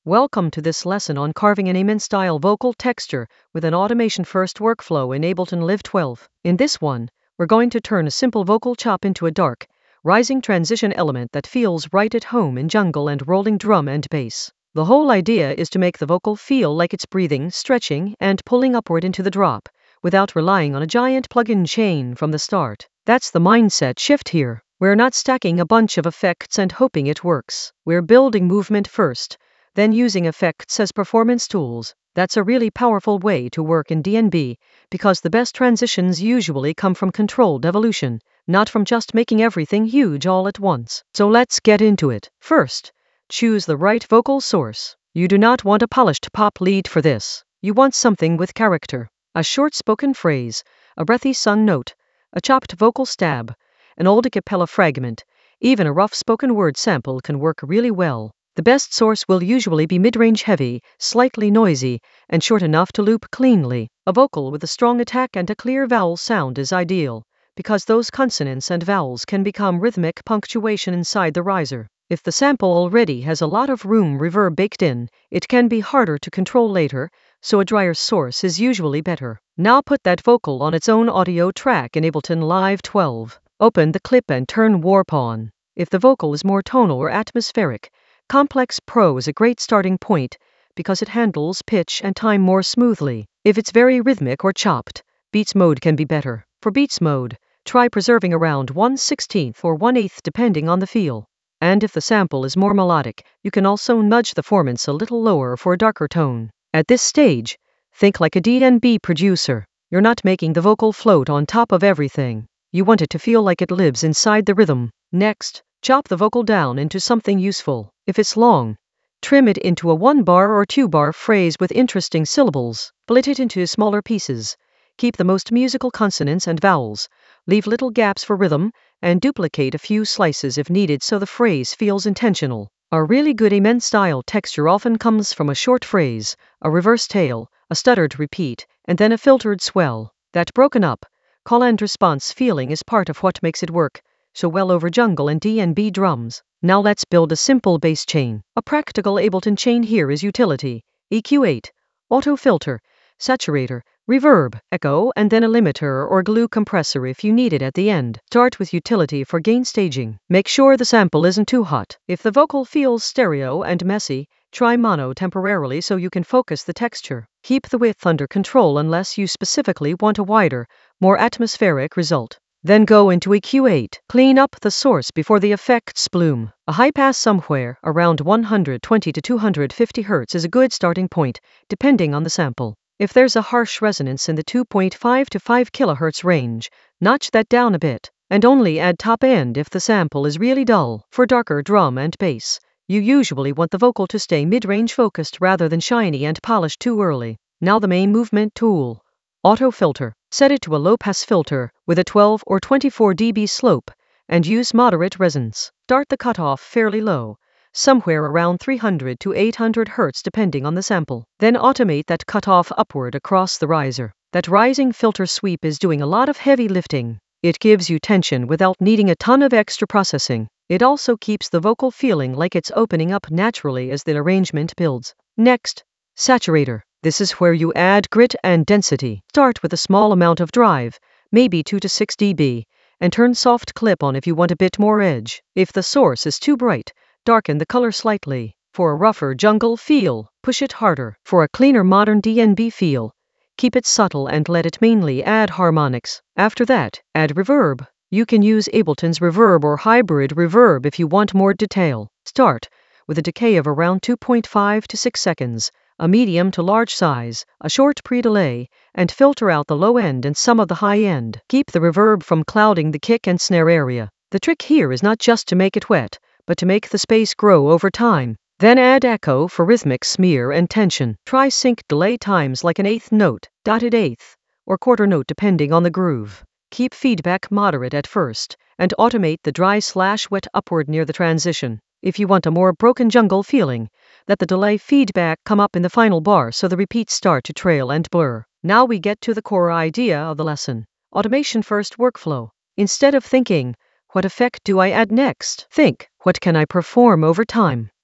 Welcome to this lesson on carving an Amen-style vocal texture with an automation-first workflow in Ableton Live 12. In this one, we're going to turn a simple vocal chop into a dark, rising transition element that feels right at home in jungle and rolling drum and bass. The whole idea is to make the vocal feel like it's breathing, stretching, and pulling upward into the drop, without relying on a giant plug-in chain from the start. That's the mindset shift here. We're not stacking a bunch of effects and hoping it works. We're building movement first, then using effects as performance tools. That's a really powerful way to work in DnB, because the best transitions usually come from controlled evolution, not from just making everything huge all at once. So let's get into it. First, choose the right vocal source. You do not want a polished pop lead for this. You want something with character. A short spoken phrase, a breathy sung note, a chopped vocal stab, an old a cappella fragment, even a rough spoken word sample can work really well. The best source will usually be mid-range heavy, slightly noisy, and short enough to loop cleanly. A vocal with a strong attack and a clear vowel sound is ideal, because those consonants and vowels can become rhythmic punctuation inside the riser. If the sample already has a lot of room reverb baked in, it can be harder to control later, so a drier source is usually better. Now put that vocal on its own audio track in Ableton Live 12. Open the clip and turn Warp on. If the vocal is more tonal or atmospheric, Complex Pro is a great starting point because it handles pitch and time more smoothly. If it's very rhythmic or chopped, Beats mode can be better. For Beats mode, try preserving around 1/16 or 1/8 depending on the feel. And if the sample is more melodic, you can also nudge the formants a little lower for a darker tone. At this stage, think like a DnB producer. You're not making the vocal float on top of everything. You want it to feel like it lives inside the rhythm. Next, chop the vocal down into something useful. If it's long, trim it into a 1-bar or 2-bar phrase with interesting syllables. Split it into smaller pieces. Keep the most musical consonants and vowels. Leave little gaps for rhythm, and duplicate a few slices if needed so the phrase feels intentional. A really good Amen-style texture often comes from a short phrase, a reverse tail, a stuttered repeat, and then a filtered swell. That broken up, call and response feeling is part of what makes it work so well over jungle and DnB drums. Now let's build a simple bass chain. A practical Ableton chain here is utility, EQ8, auto filter, saturator, reverb, echo, and then a limiter or glue compressor if you need it at the end. Start with utility for gain staging. Make sure the sample isn't too hot. If the vocal feels stereo and messy, try mono temporarily so you can focus the texture. Keep the width under control unless you specifically want a wider, more atmospheric result. Then go into EQ8. Clean up the source before the effects bloom. A high pass somewhere around 120 to 250 Hz is a good starting point, depending on the sample. If there's a harsh resonance in the 2.5 to 5 kHz range, notch that down a bit, and only add top end if the sample is really dull. For darker drum and bass, you usually want the vocal to stay mid-range focused rather than shiny and polished too early. Now the main movement tool. Auto filter. Set it to a low-pass filter with a 12 or 24 dB slope and use moderate resonance. Start the cutoff fairly low, somewhere around 300 to 800 Hz depending on the sample. Then automate that cutoff upward across the riser. That rising filter sweep is doing a lot of heavy lifting. It gives you tension without needing a ton of extra processing. It also keeps the vocal feeling like it's opening up naturally as the arrangement builds. Next, saturator. This is where you add grit and density. Start with a small amount of drive, maybe 2 to 6 dB, and turn soft clip on if you want a bit more edge. If the source is too bright, darken the color slightly. For a rougher jungle feel, push it harder. For a cleaner modern DnB feel, keep it subtle and let it mainly add harmonics. After that, add reverb. You can use Ableton's reverb or hybrid reverb if you want more detail. Start with a decay of around 2.5 to 6 seconds. A medium to large size, a short pre-delay, and filter out the low end and some of the high end. Keep the reverb from clouding the kick and snare area. The trick here is not just to make it wet, but to make the space grow over time. Then add echo for rhythmic smear and tension. Try sync delay times like an eighth note, dotted eighth, or quarter note depending on the groove. Keep feedback moderate at first, and automate the dry/wet upward near the transition. If you want a more broken jungle feeling, let the delay feedback come up in the final bar so the repeats start to trail and blur. Now we get to the core idea of the lesson. Automation first workflow. Instead of thinking, what effect do I add next? Think, what can I perform over time?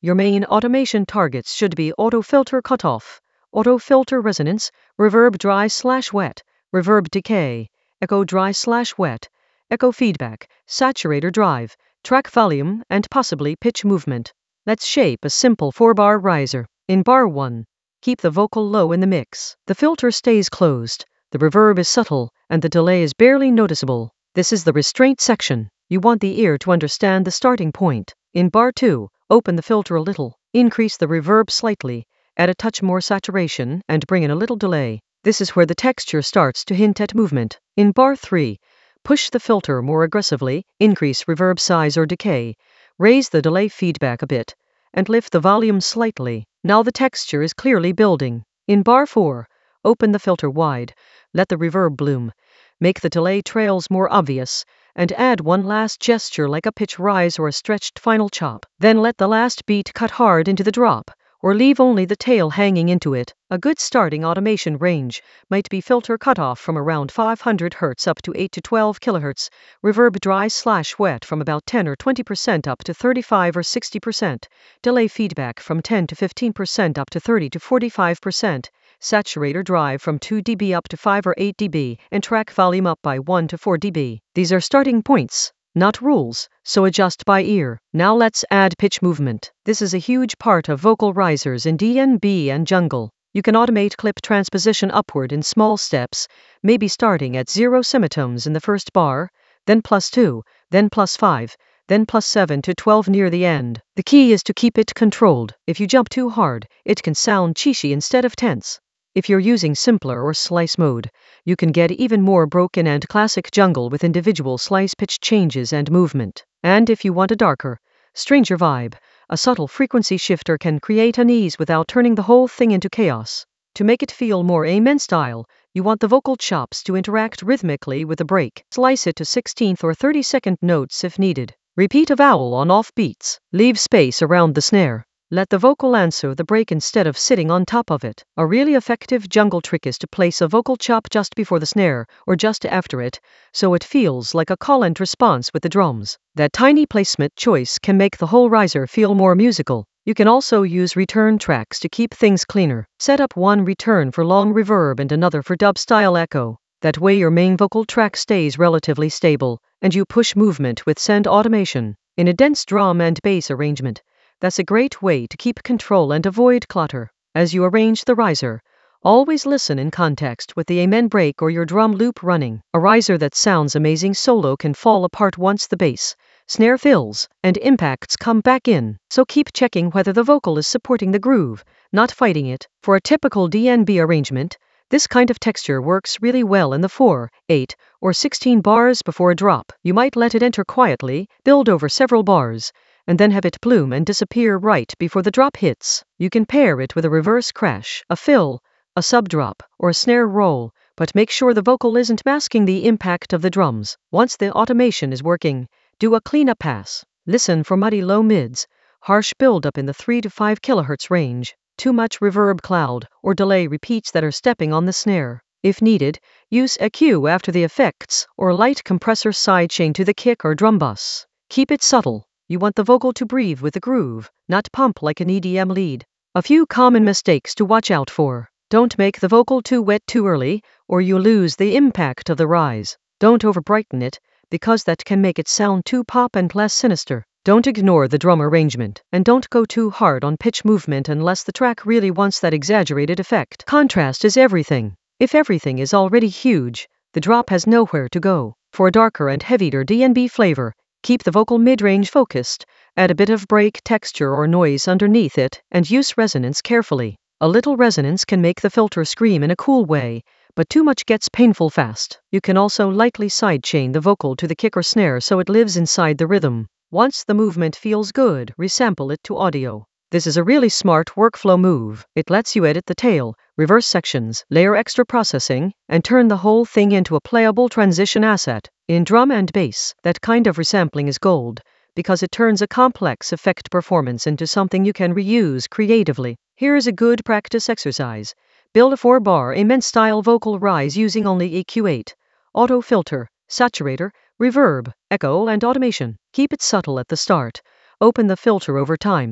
Your main automation targets should be auto filter cutoff, auto filter resonance, reverb dry/wet, reverb decay, echo dry/wet, echo feedback, saturator drive, track volume, and possibly pitch movement. Let's shape a simple 4-bar riser. In bar 1, keep the vocal low in the mix. The filter stays closed, the reverb is subtle, and the delay is barely noticeable. This is the restraint section. You want the ear to understand the starting point. In bar 2, open the filter a little, increase the reverb slightly, add a touch more saturation, and bring in a little delay. This is where the texture starts to hint at movement. In bar 3, push the filter more aggressively, increase reverb size or decay, raise the delay feedback a bit, and lift the volume slightly. Now the texture is clearly building. In bar 4, open the filter wide, let the reverb bloom, make the delay trails more obvious, and add one last gesture like a pitch rise or a stretched final chop. Then let the last beat cut hard into the drop, or leave only the tail hanging into it. A good starting automation range might be filter cutoff from around 500 Hz up to 8 to 12 kHz, reverb dry/wet from about 10 or 20% up to 35 or 60%, delay feedback from 10 to 15% up to 30 to 45%, saturator drive from 2 dB up to 5 or 8 dB, and track volume up by 1 to 4 dB. These are starting points, not rules, so adjust by ear. Now let's add pitch movement. This is a huge part of vocal risers in DnB and jungle. You can automate clip transposition upward in small steps, maybe starting at 0 semitones in the first bar, then +2, then +5, then +7 to 12 near the end. The key is to keep it controlled. If you jump too hard, it can sound cheesy instead of tense. If you're using simpler or slice mode, you can get even more broken and classic jungle with individual slice pitch changes and movement. And if you want a darker, stranger vibe, a subtle frequency shifter can create unease without turning the whole thing into chaos. To make it feel more Amen style, you want the vocal chops to interact rhythmically with the break. Slice it to 16th or 32nd notes if needed. Repeat a vowel on off beats. Leave space around the snare. Let the vocal answer the break instead of sitting on top of it. A really effective jungle trick is to place a vocal chop just before the snare, or just after it, so it feels like a call and response with the drums. That tiny placement choice can make the whole riser feel more musical. You can also use return tracks to keep things cleaner. Set up one return for long reverb and another for dub-style echo. That way your main vocal track stays relatively stable, and you push movement with send automation. In a dense drum and bass arrangement, that's a great way to keep control and avoid clutter. As you arrange the riser, always listen in context with the Amen break or your drum loop running. A riser that sounds amazing solo can fall apart once the bass, snare fills, and impacts come back in. So keep checking whether the vocal is supporting the groove, not fighting it. For a typical DnB arrangement, this kind of texture works really well in the 4, 8, or 16 bars before a drop. You might let it enter quietly, build over several bars, and then have it bloom and disappear right before the drop hits. You can pair it with a reverse crash, a fill, a sub-drop, or a snare roll, but make sure the vocal isn't masking the impact of the drums. Once the automation is working, do a cleanup pass. Listen for muddy low mids, harsh buildup in the 3 to 5 kHz range, too much reverb cloud, or delay repeats that are stepping on the snare. If needed, use EQ after the effects, or light compressor sidechain to the kick or drum bus. Keep it subtle. You want the vocal to breathe with the groove, not pump like an EDM lead. A few common mistakes to watch out for. Don't make the vocal too wet too early, or you lose the impact of the rise. Don't over-brighten it, because that can make it sound too pop and less sinister. Don't ignore the drum arrangement, and don't go too hard on pitch movement unless the track really wants that exaggerated effect. Contrast is everything. If everything is already huge, the drop has nowhere to go. For a darker and heavier DnB flavor, keep the vocal mid-range focused, add a bit of break, texture or noise underneath it, and use resonance carefully. A little resonance can make the filter scream in a cool way, but too much gets painful fast. You can also lightly sidechain the vocal to the kick or snare so it lives inside the rhythm. Once the movement feels good, resample it to audio. This is a really smart workflow move. It lets you edit the tail, reverse sections, layer extra processing, and turn the whole thing into a playable transition asset. In drum and bass, that kind of resampling is gold, because it turns a complex effect performance into something you can reuse creatively. Here is a good practice exercise. Build a 4-bar Amen-style vocal rise using only EQ8, auto filter, saturator, reverb, echo, and automation. Keep it subtle at the start. Open the filter over time.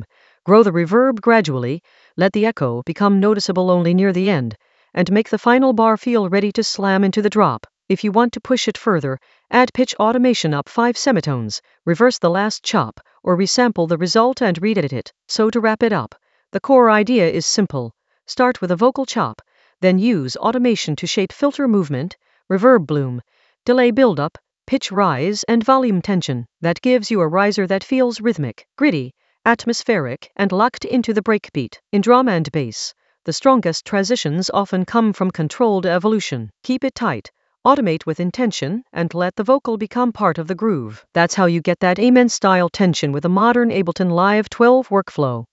Grow the reverb gradually, let the echo become noticeable only near the end, and make the final bar feel ready to slam into the drop. If you want to push it further, add pitch automation up 5 semitones, reverse the last chop, or resample the result and re-edit it. So to wrap it up, the core idea is simple. Start with a vocal chop, then use automation to shape filter movement, reverb bloom, delay buildup, pitch rise, and volume tension. That gives you a riser that feels rhythmic, gritty, atmospheric, and locked into the breakbeat. In drum and bass, the strongest transitions often come from controlled evolution. Keep it tight, automate with intention, and let the vocal become part of the groove. That's how you get that Amen style tension with a modern Ableton Live 12 workflow.